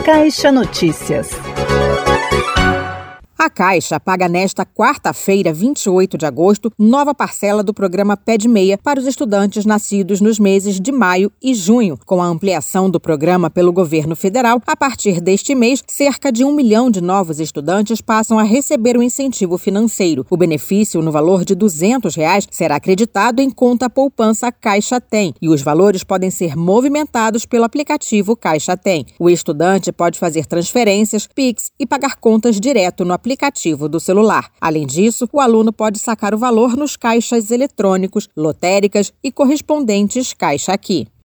Caixa Notícias. A Caixa paga nesta quarta-feira, 28 de agosto, nova parcela do programa Pé de Meia para os estudantes nascidos nos meses de maio e junho. Com a ampliação do programa pelo governo federal, a partir deste mês, cerca de 1 milhão de novos estudantes passam a receber o incentivo financeiro. O benefício, no valor de R$ 200, será acreditado em conta poupança Caixa Tem e os valores podem ser movimentados pelo aplicativo Caixa Tem. O estudante pode fazer transferências, Pix e pagar contas direto no aplicativo do celular. Além disso, o aluno pode sacar o valor nos caixas eletrônicos, lotéricas e correspondentes Caixa Aqui.